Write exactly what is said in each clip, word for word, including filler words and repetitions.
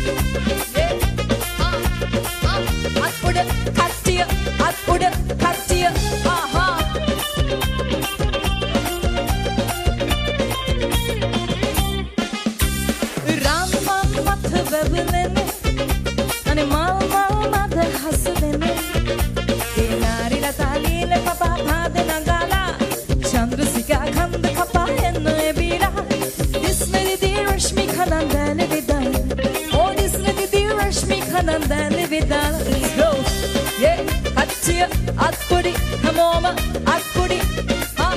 Atpudu kattiya, atpudu kattiya, aha. Ram man mat bebulene, ane mal mal mad hasdene. Dinari la talile papa phade nagala, Chandrasika khand khapa enno ebira. Disney di rashmi khanan dane vidan, oh Disney di rashmi khanan dane vidan. Let's go, yeah, kattiya, atpudi, come on, atpudi, ha.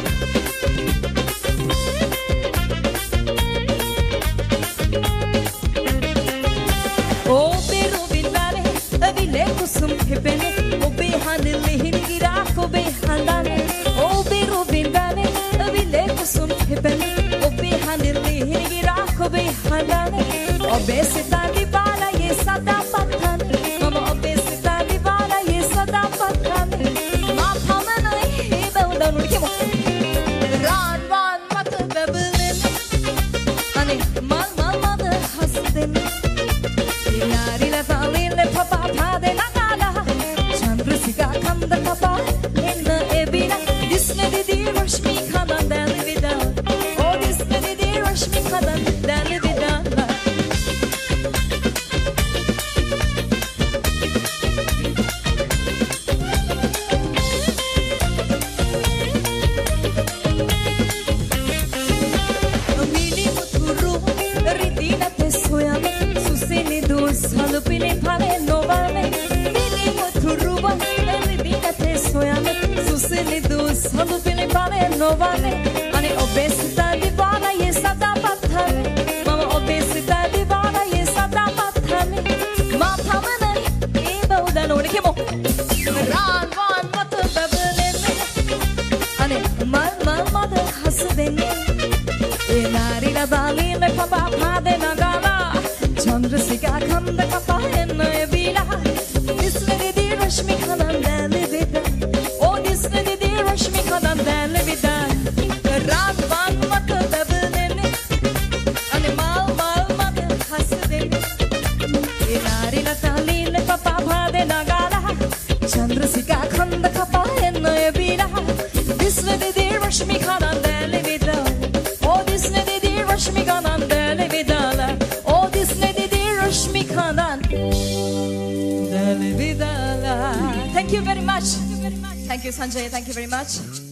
Oh beru vinare, avile kusum hebene, oh behanile hinigira ko behandane. Oh beru vinare, avile kusum hebene, oh behanile hinigira ko behandane. Oh besita dibala ye sada patane, mama oh besita dibala ye sada patane. Ma phamana he bauda nurkemo. Ran ran mat bebulene, ane mal mal mad hasdene. Dinari la talile papa phade nagala, Chandrasika khand khapa enna ebira. Disney di rashmi khadan dane vida, oh Disney di rashmi khadan dane vida. Mili muturu ridina te soyame, susini dus halupine phale novame. Mili muturu ridina te soyame, susini dus halupine phale novame. Ane obesita divana ye sada pathame, mama obesita divana ye sada pathame. Ma phamana e bauda nodikemo. Ran van mat bebulene, ane mal mal mad hasdene. Dinari la talile papa phade nagala, Chandrasika khand khapa enna ebira. Disney di rashmi khanan dane vida, oh Disney di rashmi khanan dane vida. Ran van mat bebulene, ane mal mal mad hasdene. Dinari la talile papa phade nagala, Chandrasika khand khapa enna ebira. Disney di rashmi khanan dane vida, oh Disney di rashmi khanan dane vida. Oh Disney di rashmi khanan dane vida. Thank you very much. Thank you Sanjay, thank you very much.